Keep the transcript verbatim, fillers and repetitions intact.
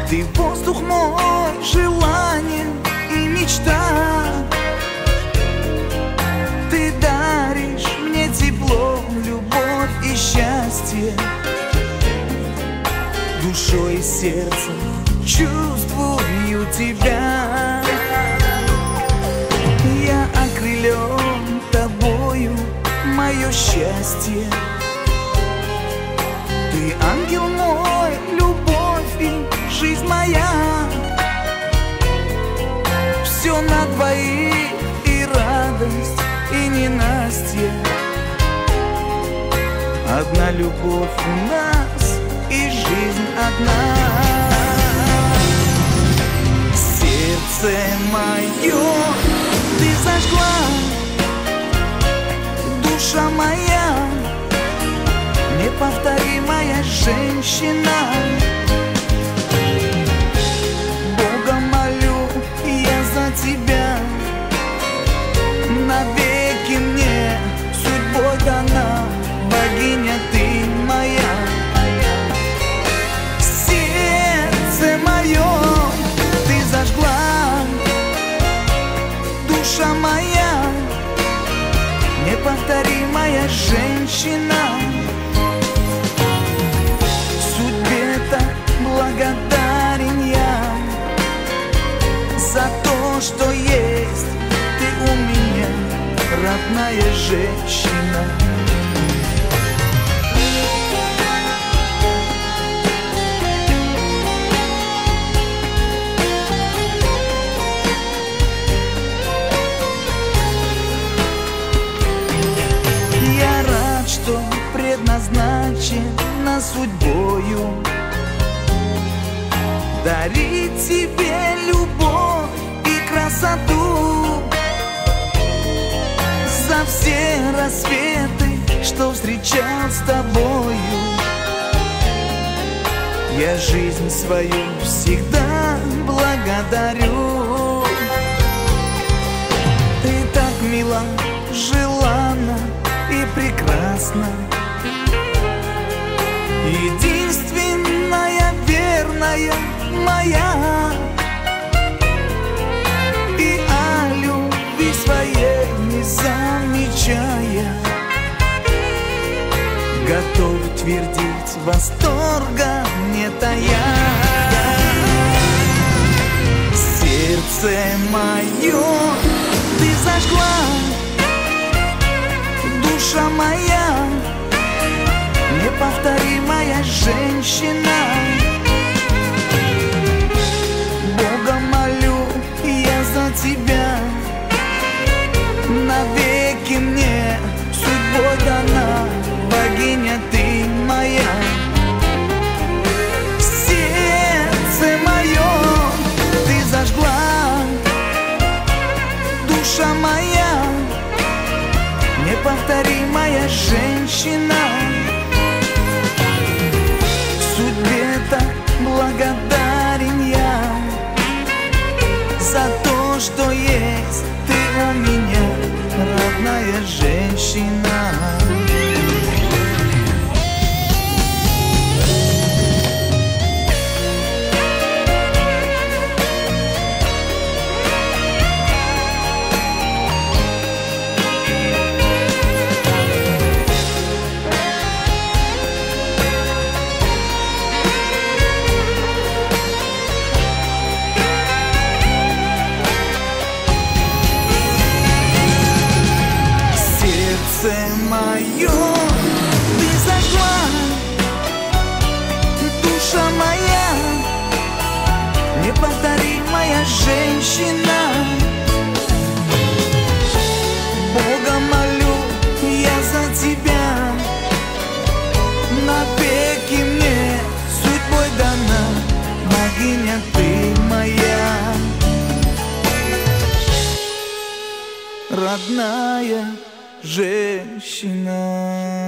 Ты воздух мой, желание и мечта. Ты даришь мне тепло, любовь и счастье. Душой и сердцем чувствую тебя. Я окрылен тобою, мое счастье. Ты ангел мой, любовь и жизнь моя. Все на двоих, и радость, и ненастье. Одна любовь у нас, и жизнь одна. Сердце мое ты зажгла, душа моя, неповторимая женщина. Бога молю я за тебя, навеки мне судьбой дана, богиня ты моя. Сердце мое ты зажгла, душа моя, неповторимая женщина. Судьбе-то благодарен я за то, что есть ты у меня, родная женщина. Я рад, что предназначена судьбою дарить тебе любовь и красоту. За все рассветы, что встречал с тобою, я жизнь свою всегда благодарю. Ты так мила, желанна и прекрасна, единственная, верная моя. И о любви своей не замечая, готов твердить, восторга не тая. Сердце мое ты зажгла, душа моя, неповторимая женщина. Бога молю я за тебя, навеки мне судьбой дана, богиня ты моя. Сердце мое ты зажгла, душа моя, неповторимая женщина. Судьбе-то благодарен я за то, что есть ты у меня, родная женщина. Сердце мое ты зажгла, душа моя, неповторимая женщина. Бога молю я за тебя, навеки мне судьбой дана, богиня ты моя, родная женщина.